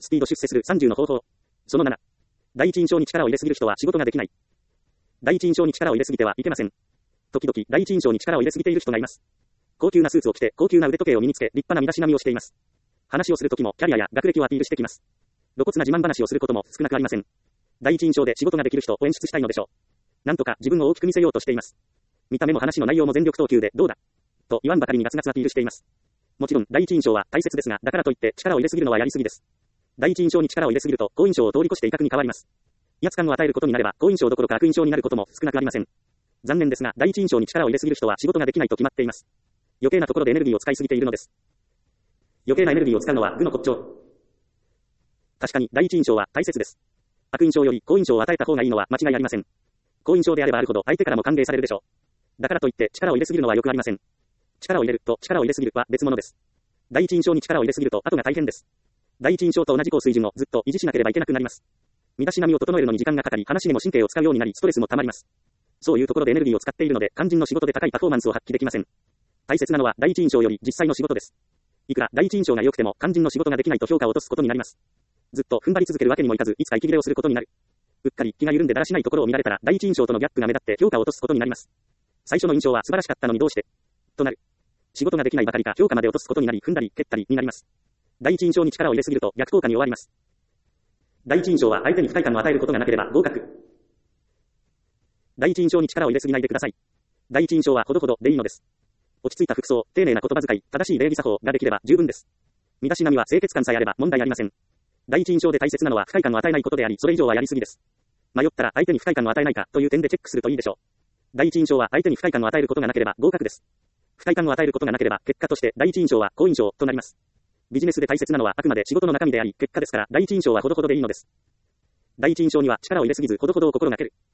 スピード出世する30の方法。その7。第一印象に力を入れすぎる人は仕事ができない。第一印象に力を入れすぎてはいけません。時々、第一印象に力を入れすぎている人がいます。高級なスーツを着て、高級な腕時計を身につけ、立派な身だしなみをしています。話をするときも、キャリアや学歴をアピールしてきます。露骨な自慢話をすることも少なくありません。第一印象で仕事ができる人を演出したいのでしょう。なんとか自分を大きく見せようとしています。見た目も話の内容も全力投球で、どうだと言わんばかりにガツガツアピールしています。もちろん、第一印象は大切ですが、だからといって力を入れすぎるのはやりすぎです。第一印象に力を入れすぎると、好印象を通り越して威嚇に変わります。威圧感を与えることになれば、好印象どころか悪印象になることも少なくありません。残念ですが、第一印象に力を入れすぎる人は仕事ができないと決まっています。余計なところでエネルギーを使いすぎているのです。余計なエネルギーを使うのは愚の骨頂。確かに、第一印象は大切です。悪印象より好印象を与えた方がいいのは間違いありません。好印象であればあるほど相手からも歓迎されるでしょう。だからといって力を入れすぎるのは良くありません。力を入れると力を入れすぎるは別物です。第一印象に力を入れすぎると後が大変です。第一印象と同じ高水準をずっと維持しなければいけなくなります。身だしなみを整えるのに時間がかかり、話にも神経を使うようになり、ストレスも溜まります。そういうところでエネルギーを使っているので、肝心の仕事で高いパフォーマンスを発揮できません。大切なのは第一印象より実際の仕事です。いくら第一印象が良くても肝心の仕事ができないと評価を落とすことになります。ずっと踏ん張り続けるわけにもいかず、いつか息切れをすることになる。うっかり気が緩んでだらしないところを見られたら、第一印象とのギャップが目立って評価を落とすことになります。最初の印象は素晴らしかったのにどうしてとなる。仕事ができないばかりか評価まで落とすことになり、踏んだり蹴ったりになります。第一印象に力を入れすぎると逆効果に終わります。第一印象は相手に不快感を与えることがなければ合格。第一印象に力を入れすぎないでください。第一印象はほどほどでいいのです。落ち着いた服装、丁寧な言葉遣い、正しい礼儀作法ができれば十分です。身だしなみは清潔感さえあれば問題ありません。第一印象で大切なのは不快感を与えないことであり、それ以上はやりすぎです。迷ったら相手に不快感を与えないかという点でチェックするといいでしょう。第一印象は相手に不快感を与えることがなければ合格です。不快感を与えることがなければ結果として第一印象は好印象となります。ビジネスで大切なのはあくまで仕事の中身であり、結果ですから第一印象はほどほどでいいのです。第一印象には力を入れすぎずほどほどを心がける。